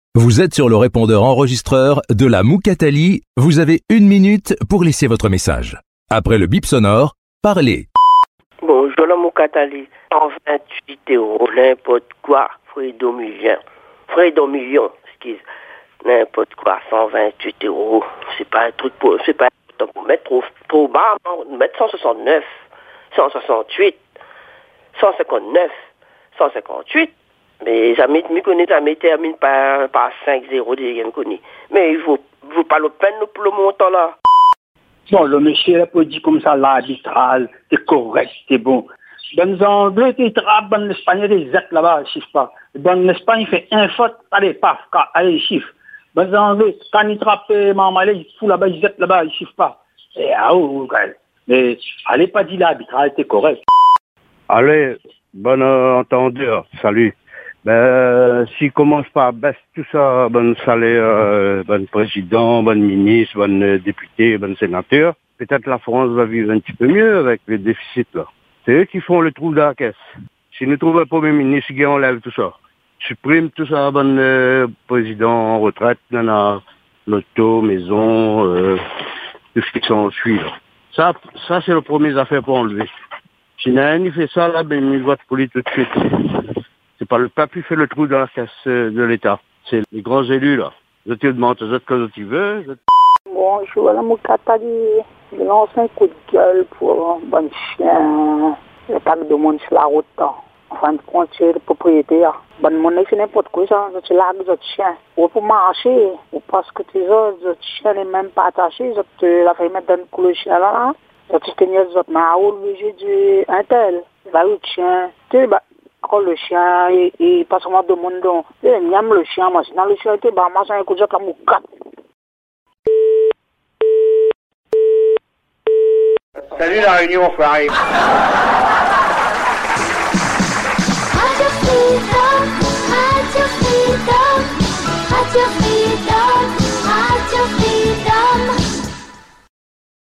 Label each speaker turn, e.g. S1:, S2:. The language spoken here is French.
S1: Vous êtes sur le répondeur enregistreur de la Moukatali. Vous avez 1 minute pour laisser votre message. Après le bip sonore, parlez.
S2: Bonjour la Moukatali. 128 €, n'importe quoi. Fredo-million, excuse. N'importe quoi, 128 €. C'est pas un truc pour mettre trop bas, mettre 169, 168, 159, 158. Mais jamais termine par 5-0 mais il vaut pas la peine pour le montant là.
S3: Bon, le monsieur peut dire comme ça, l'arbitral, c'est correct, c'est bon. Dans les Anglais, il trappe, dans l'Espagne, des Z là-bas, il chiffre pas. Dans l'Espagne, il fait un faute, allez, paf, allez, il chiffre. Dans les Anglais, quand il trappe, maman, il fout là-bas, il Z là-bas, il chiffre pas. Et mais allez pas dire l'arbitral, c'est correct.
S4: Allez, bon entendeur, salut. S'il commence par baisser tout ça, bon salaire, bon président, bon ministre, bon député, bon sénateur, peut-être la France va vivre un petit peu mieux avec les déficits là. C'est eux qui font le trou dans la caisse. Si nous trouvons un premier ministre qui enlève tout ça, supprime tout ça, bon président en retraite, l'auto, maison, tout ce qui s'ensuit là. Ça c'est le premier affaire pour enlever. Si il fait ça là, ben il vote pour lui tout de suite. C'est pas le peuple qui fait le trou dans la caisse de l'État. C'est les grands élus, là. Je te demande, je te quand tu veux.
S5: Bon, je vais la Moukatali. Je lance un coup de gueule pour un bon chien. Le pack de monde sur la route. En fin de compte, c'est le propriétaire. Bon, mon nez, c'est n'importe quoi, ça. Tu largues les autres chiens. Ou pour marcher, ou parce que tes autres chiens n'est même pas attachés. Tu l'as fait mettre dans le cou le chien là. Tu te niaises les autres. Mais à où le jeu du intel? Là, le chien. Tu sais, quand le chien, il passe au monde de monde, il aime le chien, moi, sinon le chien était, moi, ça écoute ça comme un cat.
S2: Salut la Réunion, frère.